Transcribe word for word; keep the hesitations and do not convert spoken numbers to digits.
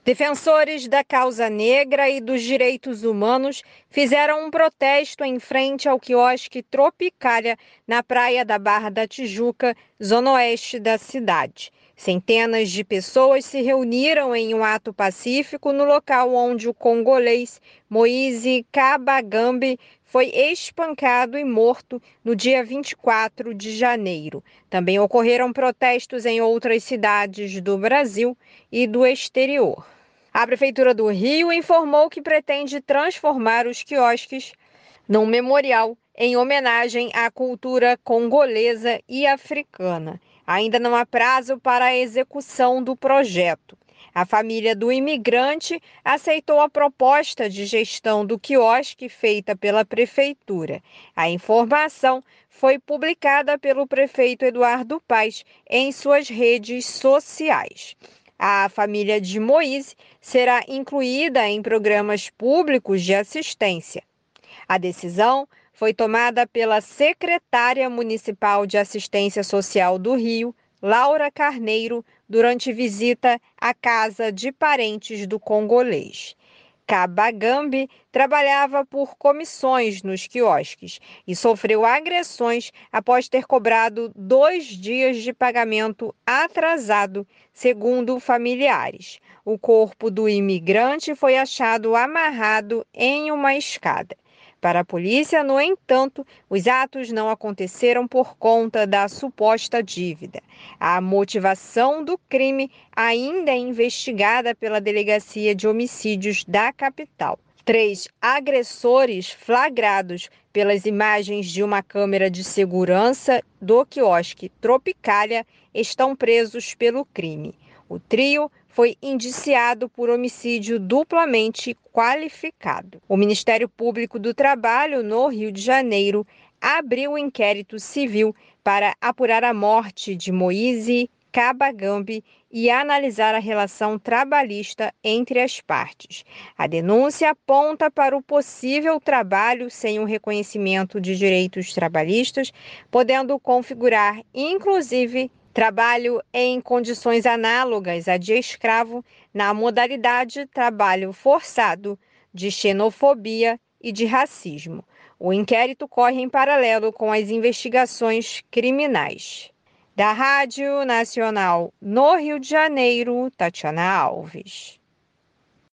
Defensores da causa negra e dos direitos humanos fizeram um protesto em frente ao quiosque Tropicália, na praia da Barra da Tijuca, zona oeste da cidade. Centenas de pessoas se reuniram em um ato pacífico no local onde o congolês Moise Kabagambe foi espancado e morto no dia vinte e quatro de janeiro. Também ocorreram protestos em outras cidades do Brasil e do exterior. A Prefeitura do Rio informou que pretende transformar os quiosques num memorial em homenagem à cultura congolesa e africana. Ainda não há prazo para a execução do projeto. A família do imigrante aceitou a proposta de gestão do quiosque feita pela Prefeitura. A informação foi publicada pelo prefeito Eduardo Paes em suas redes sociais. A família de Moise será incluída em programas públicos de assistência. A decisão foi tomada pela secretária municipal de Assistência Social do Rio, Laura Carneiro, durante visita à casa de parentes do congolês. Kabagambe trabalhava por comissões nos quiosques e sofreu agressões após ter cobrado dois dias de pagamento atrasado, segundo familiares. O corpo do imigrante foi achado amarrado em uma escada. Para a polícia, no entanto, os atos não aconteceram por conta da suposta dívida. A motivação do crime ainda é investigada pela Delegacia de Homicídios da capital. Três agressores flagrados pelas imagens de uma câmera de segurança do quiosque Tropicália estão presos pelo crime. O trio foi indiciado por homicídio duplamente qualificado. O Ministério Público do Trabalho, no Rio de Janeiro, abriu um inquérito civil para apurar a morte de Moise Kabagambe e analisar a relação trabalhista entre as partes. A denúncia aponta para o possível trabalho sem o reconhecimento de direitos trabalhistas, podendo configurar, inclusive, trabalho em condições análogas à de escravo na modalidade trabalho forçado, de xenofobia e de racismo. O inquérito corre em paralelo com as investigações criminais. Da Rádio Nacional no Rio de Janeiro, Tatiana Alves.